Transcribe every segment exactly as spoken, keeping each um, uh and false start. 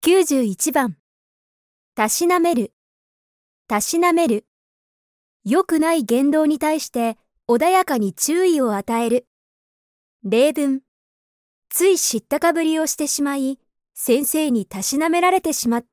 きゅうじゅういちばん、たしなめる、たしなめる。良くない言動に対して穏やかに注意を与える。例文、つい知ったかぶりをしてしまい、先生にたしなめられてしまった。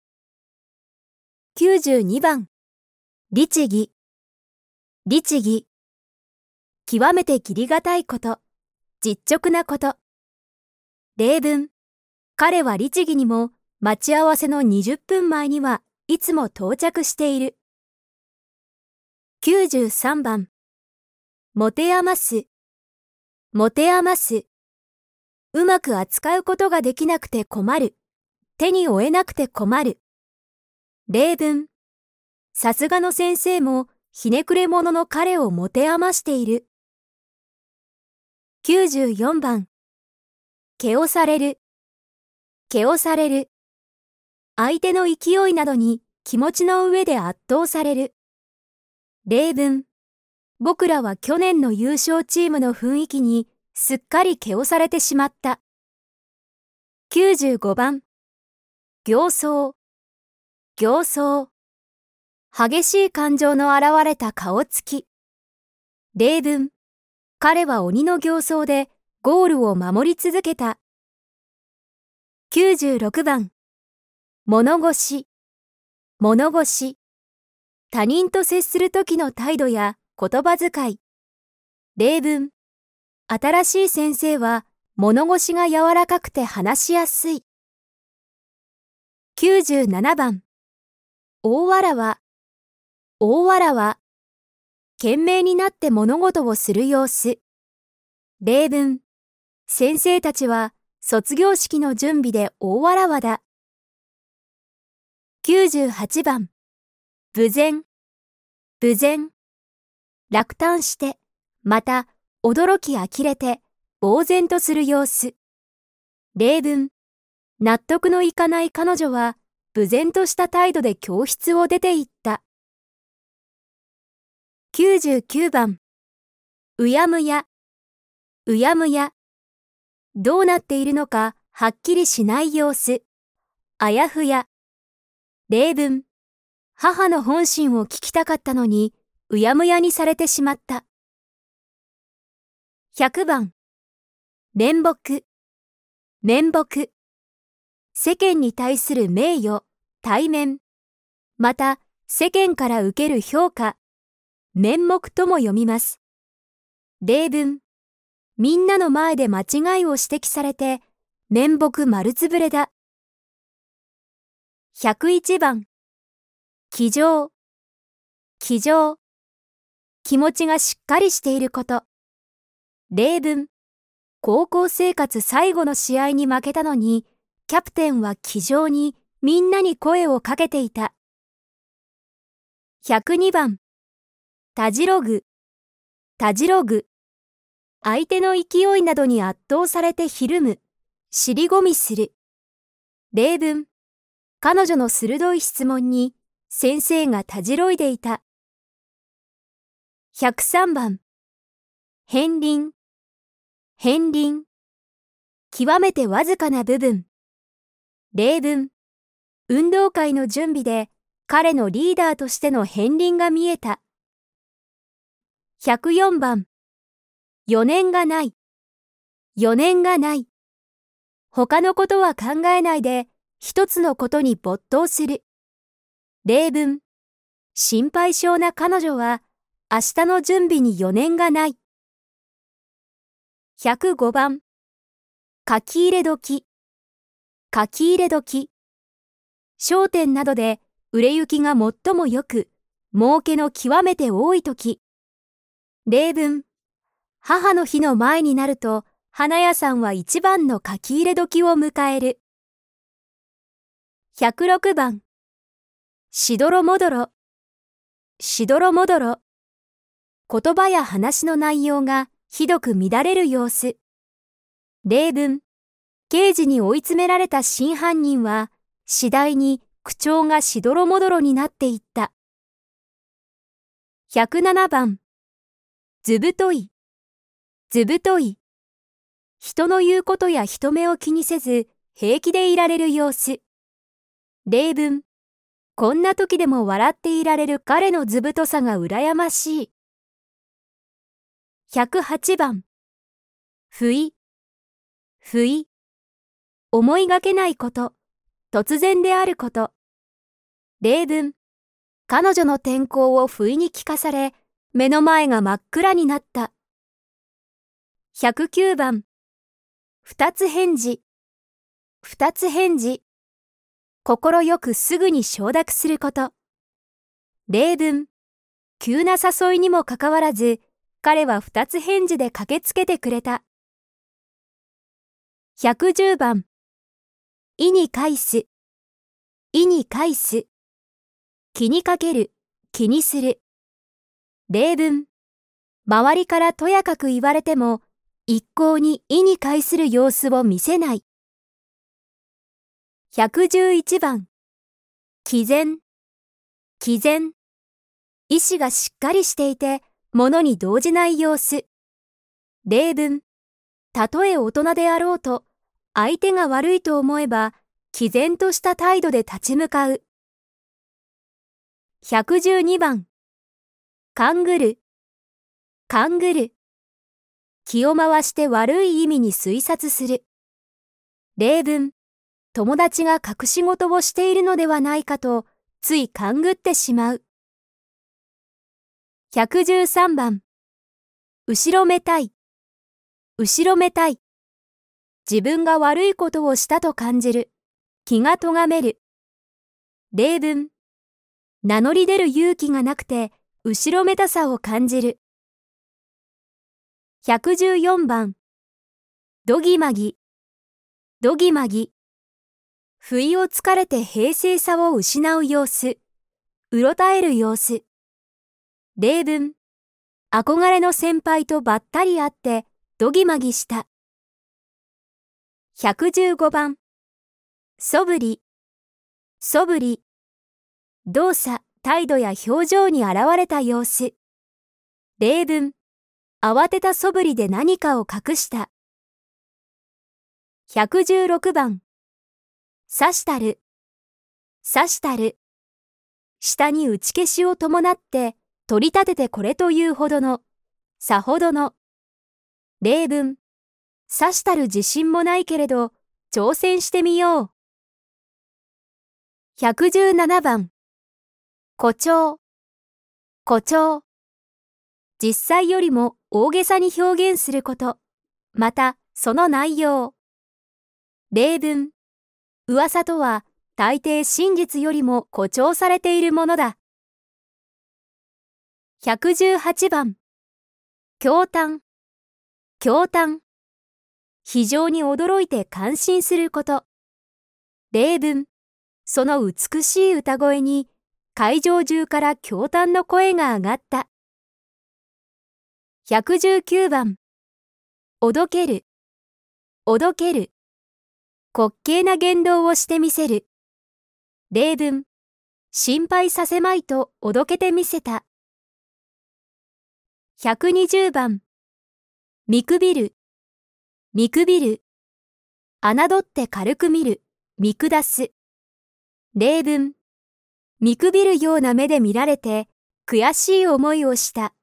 きゅうじゅうにばん、律儀、律儀。極めて義理がたいこと、実直なこと。例文、彼は律儀にも待ち合わせのにじゅっぷんまえにはいつも到着している。きゅうじゅうさんばん、持て余す、持て余す。うまく扱うことができなくて困る。手に負えなくて困る。例文、さすがの先生もひねくれ者の彼を持て余している。きゅうじゅうよんばん、けおされる、けおされる。相手の勢いなどに気持ちの上で圧倒される。例文、僕らは去年の優勝チームの雰囲気にすっかり気をされてしまった。きゅうじゅうごばん、形相、形相。激しい感情の現れた顔つき。例文、彼は鬼の形相でゴールを守り続けた。きゅうじゅうろくばん、物腰、物腰。他人と接するときの態度や言葉遣い。例文、新しい先生は物腰が柔らかくて話しやすい。きゅうじゅうななばん、大わらわ、大わらわ。懸命になって物事をする様子。例文、先生たちは卒業式の準備で大わらわだ。きゅうじゅうはちばん、無然、無然。落胆して、また驚き呆れて、呆然とする様子。例文、納得のいかない彼女は、無然とした態度で教室を出て行った。きゅうじゅうきゅうばん、うやむや、うやむや。どうなっているのかはっきりしない様子。あやふや。例文、母の本心を聞きたかったのに、うやむやにされてしまった。ひゃくばん、面目、面目。世間に対する名誉、体面。また、世間から受ける評価、面目とも読みます。例文、みんなの前で間違いを指摘されて、面目丸つぶれだ。ひゃくいちばん、気丈、気丈。気持ちがしっかりしていること。例文、高校生活最後の試合に負けたのに、キャプテンは気丈にみんなに声をかけていた。ひゃくにばん、たじろぐ、たじろぐ。相手の勢いなどに圧倒されてひるむ、尻込みする。例文、彼女の鋭い質問に先生がたじろいでいた。ひゃくさんばん、片鱗、片鱗。極めてわずかな部分。例文、運動会の準備で彼のリーダーとしての片鱗が見えた。ひゃくよんばん、余念がない、余念がない。他のことは考えないで一つのことに没頭する。例文、心配性な彼女は明日の準備に余念がない。ひゃくごばん、書き入れ時、書き入れ時。商店などで売れ行きが最もよく、儲けの極めて多い時。例文、母の日の前になると、花屋さんは一番の書き入れ時を迎える。ひゃくろくばん、しどろもどろ、しどろもどろ。言葉や話の内容がひどく乱れる様子。例文、刑事に追い詰められた真犯人は、次第に口調がしどろもどろになっていった。ひゃくななばん、ずぶとい、ずぶとい。人の言うことや人目を気にせず、 平気でいられる様子。例文。こんな時でも笑っていられる彼の図太さが羨ましい。ひゃくはちばん。不意。不意。思いがけないこと。突然であること。例文。彼女の転校を不意に聞かされ、目の前が真っ暗になった。ひゃくきゅうばん。二つ返事。二つ返事。心よくすぐに承諾すること。例文。急な誘いにもかかわらず、彼は二つ返事で駆けつけてくれた。ひゃくじゅうばん。意に介す。意に介す。気にかける、気にする。例文。周りからとやかく言われても、一向に意に介する様子を見せない。ひゃくじゅういちばん。毅然。毅然。意志がしっかりしていて、物に動じない様子。例文。たとえ大人であろうと、相手が悪いと思えば、毅然とした態度で立ち向かう。ひゃくじゅうにばん。勘ぐる。勘ぐる。気を回して悪い意味に推察する。例文。友達が隠し事をしているのではないかと、つい勘ぐってしまう。ひゃくじゅうさんばん。後ろめたい。後ろめたい。自分が悪いことをしたと感じる。気がとがめる。例文。名乗り出る勇気がなくて、後ろめたさを感じる。ひゃくじゅうよんばん。どぎまぎ。どぎまぎ。不意をつかれて平静さを失う様子。うろたえる様子。例文。憧れの先輩とばったり会ってどぎまぎした。ひゃくじゅうごばん。そぶり。そぶり。動作、態度や表情に現れた様子。例文。慌てたそぶりで何かを隠した。ひゃくじゅうろくばん。さしたる。さしたる。下に打ち消しを伴って取り立ててこれというほどの、さほどの。例文。さしたる自信もないけれど、挑戦してみよう。ひゃくじゅうななばん。誇張。誇張。実際よりも大げさに表現すること。また、その内容。例文。噂とは、大抵真実よりも誇張されているものだ。ひゃくじゅうはちばん。驚嘆。驚嘆。非常に驚いて感心すること。例文。その美しい歌声に、会場中から驚嘆の声が上がった。ひゃくじゅうきゅうばん。おどける。おどける。滑稽な言動をしてみせる。例文。心配させまいとおどけてみせた。ひゃくにじゅうばん。見くびる。見くびる。侮って軽く見る。見下す。例文。見くびるような目で見られて、悔しい思いをした。